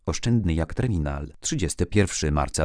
Oszczędny jak terminal. 31 marca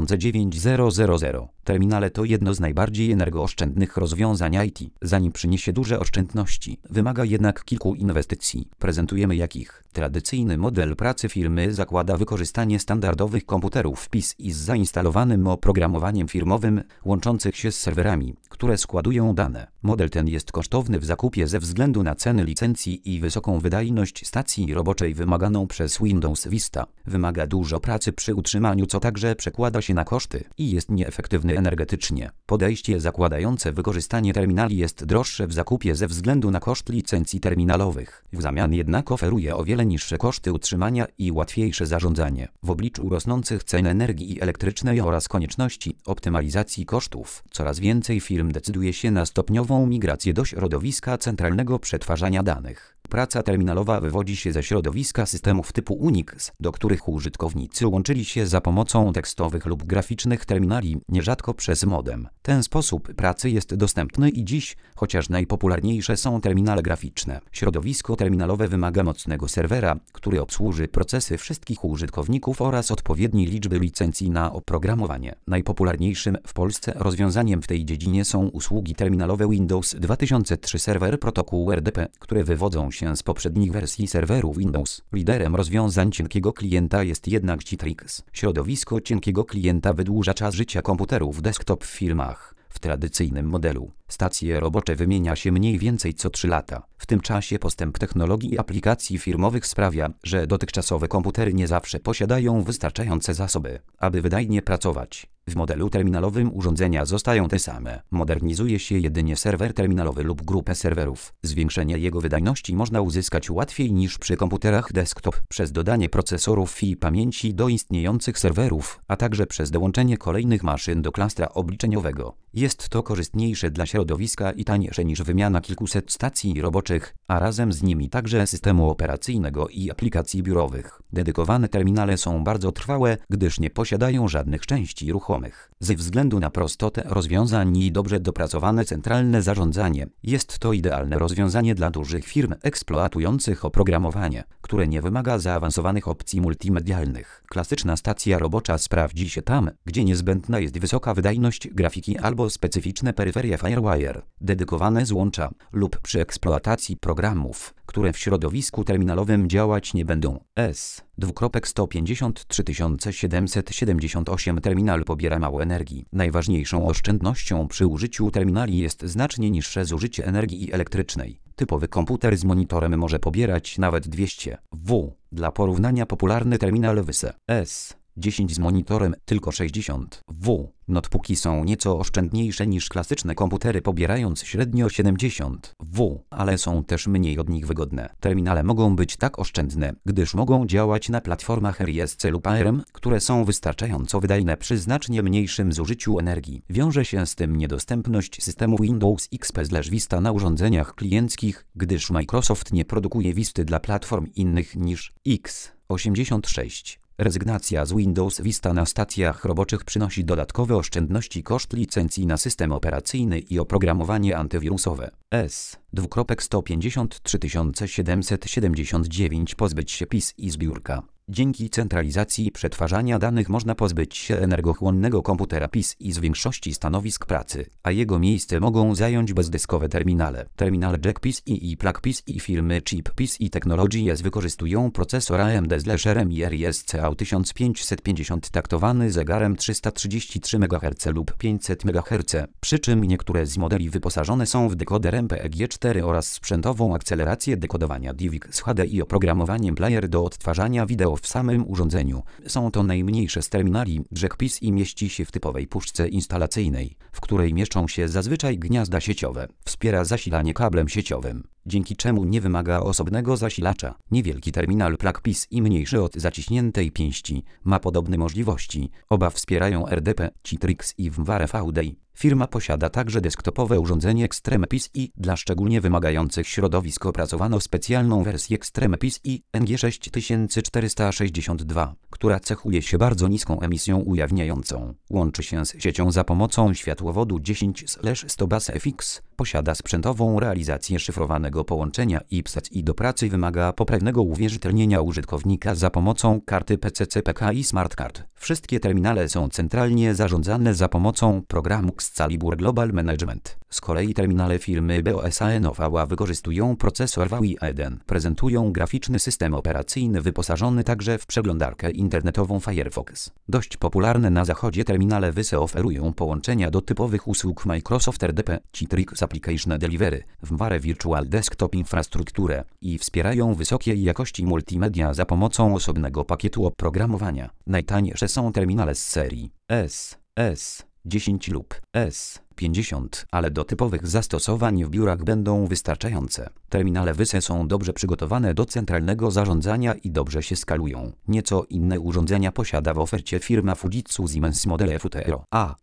2009 Terminale to jedno z najbardziej energooszczędnych rozwiązań IT. Zanim przyniesie duże oszczędności, wymaga jednak kilku inwestycji. Prezentujemy jakich. Tradycyjny model pracy firmy zakłada wykorzystanie standardowych komputerów PCI z zainstalowanym oprogramowaniem firmowym, łączących się z serwerami, które składują dane. Model ten jest kosztowny w zakupie ze względu na ceny licencji i wysoką wydajność stacji roboczej wymaganą przez Windows Vista. Wymaga dużo pracy przy utrzymaniu, co także przekłada się na koszty i jest nieefektywny energetycznie. Podejście zakładające wykorzystanie terminali jest droższe w zakupie ze względu na koszt licencji terminalowych. W zamian jednak oferuje o wiele niższe koszty utrzymania i łatwiejsze zarządzanie. W obliczu rosnących cen energii elektrycznej oraz konieczności optymalizacji kosztów, coraz więcej firm decyduje się na stopniową migrację do środowiska centralnego przetwarzania danych. Praca terminalowa wywodzi się ze środowiska systemów typu Unix, do których użytkownicy łączyli się za pomocą tekstowych lub graficznych terminali, nierzadko przez modem. Ten sposób pracy jest dostępny i dziś, chociaż najpopularniejsze są terminale graficzne. Środowisko terminalowe wymaga mocnego serwera, który obsłuży procesy wszystkich użytkowników oraz odpowiedniej liczby licencji na oprogramowanie. Najpopularniejszym w Polsce rozwiązaniem w tej dziedzinie są usługi terminalowe Windows 2003 Server Protocol RDP, które wywodzą się z poprzednich wersji serwerów Windows. Liderem rozwiązań cienkiego klienta jest jednak Citrix. Środowisko cienkiego klienta wydłuża czas życia komputerów desktop w firmach. W tradycyjnym modelu stacje robocze wymienia się mniej więcej co 3 lata. W tym czasie postęp technologii i aplikacji firmowych sprawia, że dotychczasowe komputery nie zawsze posiadają wystarczające zasoby, aby wydajnie pracować. W modelu terminalowym urządzenia zostają te same. Modernizuje się jedynie serwer terminalowy lub grupę serwerów. Zwiększenie jego wydajności można uzyskać łatwiej niż przy komputerach desktop przez dodanie procesorów i pamięci do istniejących serwerów, a także przez dołączenie kolejnych maszyn do klastra obliczeniowego. Jest to korzystniejsze dla środowiska i tańsze niż wymiana kilkuset stacji roboczych, a razem z nimi także systemu operacyjnego i aplikacji biurowych. Dedykowane terminale są bardzo trwałe, gdyż nie posiadają żadnych części ruchomych. Ze względu na prostotę rozwiązań i dobrze dopracowane centralne zarządzanie, jest to idealne rozwiązanie dla dużych firm eksploatujących oprogramowanie, które nie wymaga zaawansowanych opcji multimedialnych. Klasyczna stacja robocza sprawdzi się tam, gdzie niezbędna jest wysoka wydajność grafiki albo specyficzne peryferia FireWire, dedykowane złącza lub przy eksploatacji programów, które w środowisku terminalowym działać nie będą. S253778 terminal pobiera mało energii. Najważniejszą oszczędnością przy użyciu terminali jest znacznie niższe zużycie energii elektrycznej. Typowy komputer z monitorem może pobierać nawet 200 W. Dla porównania popularny terminal Wyse S10 z monitorem tylko 60 W. Notebooki są nieco oszczędniejsze niż klasyczne komputery, pobierając średnio 70 W, ale są też mniej od nich wygodne. Terminale mogą być tak oszczędne, gdyż mogą działać na platformach RISC lub ARM, które są wystarczająco wydajne przy znacznie mniejszym zużyciu energii. Wiąże się z tym niedostępność systemu Windows XP/Vista na urządzeniach klienckich, gdyż Microsoft nie produkuje Visty dla platform innych niż x86. Rezygnacja z Windows Vista na stacjach roboczych przynosi dodatkowe oszczędności. Koszt licencji na system operacyjny i oprogramowanie antywirusowe. S253779 pozbyć się PIS i zbiórka. Dzięki centralizacji przetwarzania danych można pozbyć się energochłonnego komputera PIS i z większości stanowisk pracy, a jego miejsce mogą zająć bezdyskowe terminale. Terminal Jack PCI i Plug PCI firmy Chip PCI Technologies wykorzystują procesor AMD/RMI RISC A1550 taktowany zegarem 333 MHz lub 500 MHz, przy czym niektóre z modeli wyposażone są w dekoder MPEG-4 oraz sprzętową akcelerację dekodowania DivX HD i oprogramowaniem player do odtwarzania wideo w samym urządzeniu. Są to najmniejsze z terminali. Jack PCI mieści się w typowej puszce instalacyjnej, w której mieszczą się zazwyczaj gniazda sieciowe. Wspiera zasilanie kablem sieciowym, dzięki czemu nie wymaga osobnego zasilacza. Niewielki terminal Plug PCI, mniejszy od zaciśniętej pięści, ma podobne możliwości. Oba wspierają RDP, Citrix i VDI. Firma posiada także desktopowe urządzenie Extreme PCI. Dla szczególnie wymagających środowisk opracowano specjalną wersję Extreme PCI NG6462, która cechuje się bardzo niską emisją ujawniającą. Łączy się z siecią za pomocą światłowodu 10/100 BAS-FX. posiada sprzętową realizację szyfrowanego połączenia IPsec i do pracy wymaga poprawnego uwierzytelnienia użytkownika za pomocą karty PCC PKI Smart Card. Wszystkie terminale są centralnie zarządzane za pomocą programu Excalibur Global Management. Z kolei terminale firmy BOSANOVA wykorzystują procesor Huawei A1. Prezentują graficzny system operacyjny wyposażony także w przeglądarkę internetową Firefox. Dość popularne na zachodzie terminale WISE oferują połączenia do typowych usług Microsoft RDP, Citrix Application Delivery, VMware Virtual Desktop infrastrukturę i wspierają wysokiej jakości multimedia za pomocą osobnego pakietu oprogramowania. Najtańsze są terminale z serii S10 lub S50, ale do typowych zastosowań w biurach będą wystarczające. Terminale WISE są dobrze przygotowane do centralnego zarządzania i dobrze się skalują. Nieco inne urządzenia posiada w ofercie firma Fujitsu Siemens modele FUTERO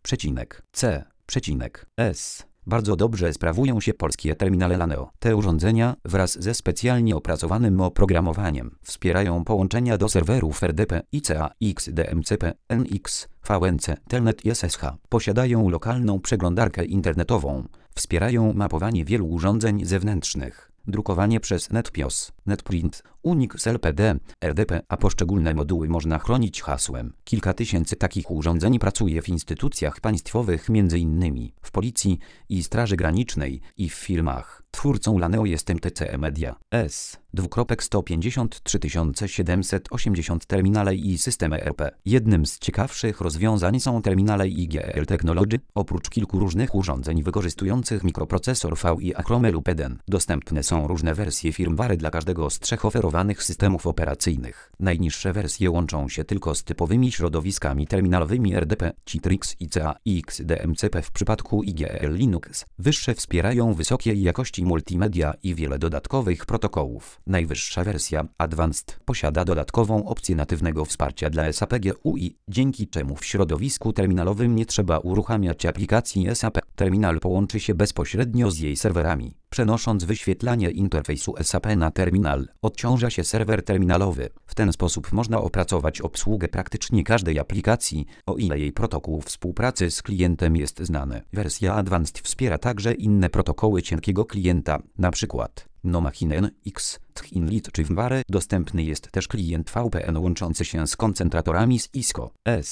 A.C.S. Bardzo dobrze sprawują się polskie terminale Laneo. Te urządzenia, wraz ze specjalnie opracowanym oprogramowaniem, wspierają połączenia do serwerów RDP, ICA, XDMCP, NX, VNC, Telnet i SSH. Posiadają lokalną przeglądarkę internetową. Wspierają mapowanie wielu urządzeń zewnętrznych. Drukowanie przez NetPios, NetPrint, Unix LPD, RDP, a poszczególne moduły można chronić hasłem. Kilka tysięcy takich urządzeń pracuje w instytucjach państwowych, m.in. w Policji i Straży Granicznej i w firmach. Twórcą Laneo jest MTC Media. S2.153 780 terminale i systemy ERP. Jednym z ciekawszych rozwiązań są terminale IGL Technology. Oprócz kilku różnych urządzeń wykorzystujących mikroprocesor VI Acromel lub Eden, dostępne są różne wersje firmware dla każdego z trzech oferowanych systemów operacyjnych. Najniższe wersje łączą się tylko z typowymi środowiskami terminalowymi RDP, Citrix, ICA i XDMCP w przypadku IGL Linux. Wyższe wspierają wysokiej jakości multimedia i wiele dodatkowych protokołów. Najwyższa wersja, Advanced, posiada dodatkową opcję natywnego wsparcia dla SAP GUI, dzięki czemu w środowisku terminalowym nie trzeba uruchamiać aplikacji SAP. Terminal połączy się bezpośrednio z jej serwerami. Przenosząc wyświetlanie interfejsu SAP na terminal, odciąża się serwer terminalowy. W ten sposób można opracować obsługę praktycznie każdej aplikacji, o ile jej protokół współpracy z klientem jest znany. Wersja Advanced wspiera także inne protokoły cienkiego klienta, np. NoMachine X, Thinlit czy VMware. Dostępny jest też klient VPN łączący się z koncentratorami z ISO.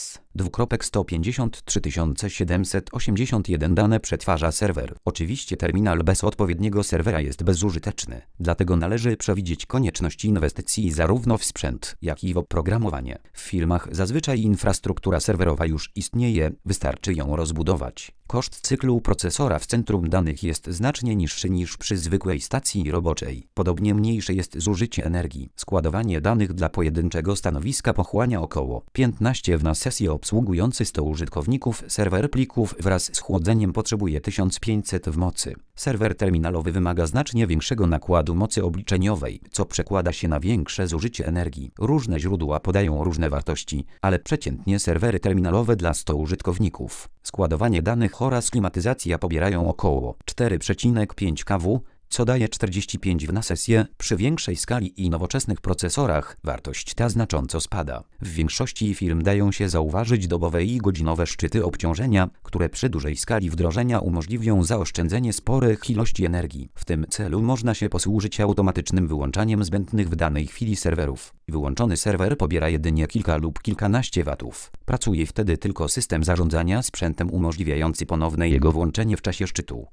S2.153 781 dane przetwarza serwer. Oczywiście terminal bez odpowiedniego serwera jest bezużyteczny, dlatego należy przewidzieć konieczność inwestycji zarówno w sprzęt, jak i w oprogramowanie. W firmach zazwyczaj infrastruktura serwerowa już istnieje, wystarczy ją rozbudować. Koszt cyklu procesora w centrum danych jest znacznie niższy niż przy zwykłej stacji roboczej. Podobnie mniejsze jest zużycie energii. Składowanie danych dla pojedynczego stanowiska pochłania około 15 W na sesję obsługujący 100 użytkowników. Serwer plików wraz z chłodzeniem potrzebuje 1500 W mocy. Serwer terminalowy wymaga znacznie większego nakładu mocy obliczeniowej, co przekłada się na większe zużycie energii. Różne źródła podają różne wartości, ale przeciętnie serwery terminalowe dla 100 użytkowników, składowanie danych oraz klimatyzacja pobierają około 4,5 kW, co daje 45 W na sesję. Przy większej skali i nowoczesnych procesorach wartość ta znacząco spada. W większości firm dają się zauważyć dobowe i godzinowe szczyty obciążenia, które przy dużej skali wdrożenia umożliwią zaoszczędzenie sporych ilości energii. W tym celu można się posłużyć automatycznym wyłączaniem zbędnych w danej chwili serwerów. Wyłączony serwer pobiera jedynie kilka lub kilkanaście watów. Pracuje wtedy tylko system zarządzania sprzętem umożliwiający ponowne jego włączenie w czasie szczytu.